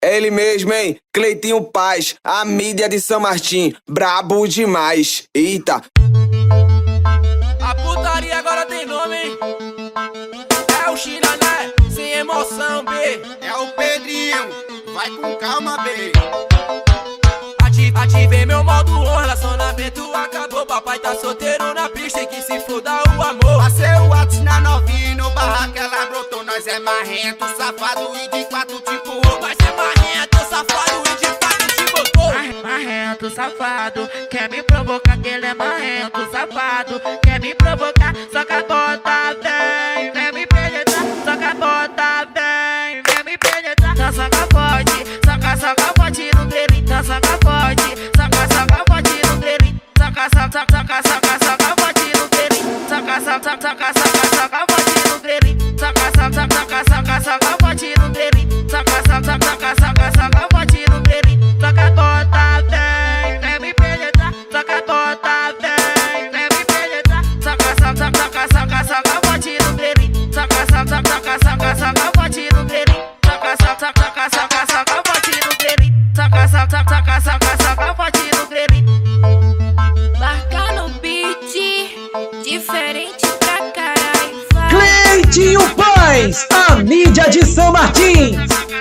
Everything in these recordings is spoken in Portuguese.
É ele mesmo, hein? Cleitinho Paz, a mídia de São Martim, brabo demais. Eita. A putaria agora tem nome, hein? É o China, né? Sem emoção, B. É o Pedrinho, vai com calma, B. Ativei meu modo on, relacionamento acabou. Papai tá solteiro na pista e que se foda o amor. Passei o Whats na novinha no barraco, ela brotou. Nós é marrento, safado e de quatro tipo. Nós é marrento, safado e de quatro te botou. Marrento, safado, quer me provocar que ele é marrento, safado. Quer me provocar, só que a bota vem. Vem me penetrar, só que a bota vem. Vem me penetrar, então saca forte. Saca forte no grelhinho, então saca forte. Saca forte no grelhinho. Saca forte no grelhinho. Saca forte no grelhinho. Saca forte no grelhinho. Saca forte no grelhinho. Saca bota vem, vem me penetrar. Saca bota vem, vem me penetrar. Saca forte no grelhinho. Saca forte no grelhinho. Saca forte no grelhinho. Saca forte no grelhinho. Marca no beat, diferente pra caralho. Cleitinho Paz, a mídia de São Martins.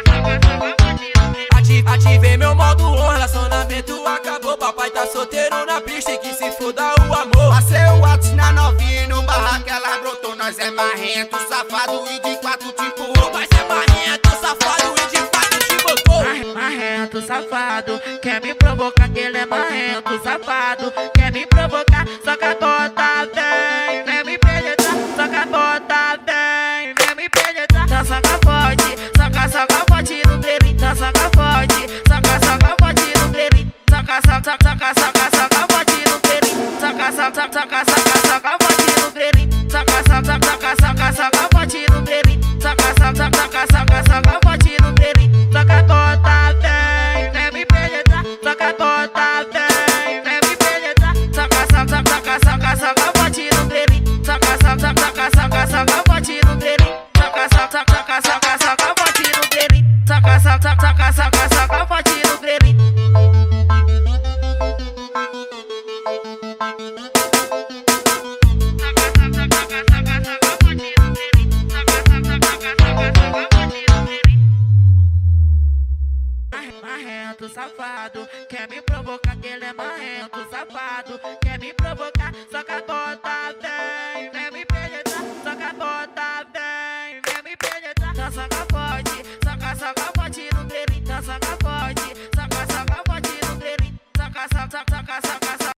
Ativei meu modo on, relacionamento acabou. Papai tá solteiro na pista e que se foda o amor. Passei o Whats na novinha no barraco, ela brotou. Nós é marrento, safado e de quatro tipo. Nós é marrento, safado e de quatro te botou. Marrento, safado, quer me provocar que ele é marrento, safado. Quer me provocar, só que a bota vem. Vem me penetrar, só que a bota vem. Vem me penetrar, então saca forte. Saca forte no grelhinho, então saca forte. Saca forte no grelhinho. Saca forte no grelhinho. Saca forte no grelhinho. Saca forte no grelhinho. Saca forte no grelhinho. Saca bota vem, vem me penetrar. Saca bota vem, vem me penetrar. Saca forte no grelhinho. Saca forte no grelhinho. Saca forte no grelhinho. Saca forte no grelhinho. Marrento, safado, quer me provocar que ele é marrento, safado. Quer me provocar, só que a bota vem. Vem me penetrar, só que a bota vem. Vem me penetrar, então saca forte. Saca forte no grelhinho, então saca forte. Saca forte no grelhinho. Saca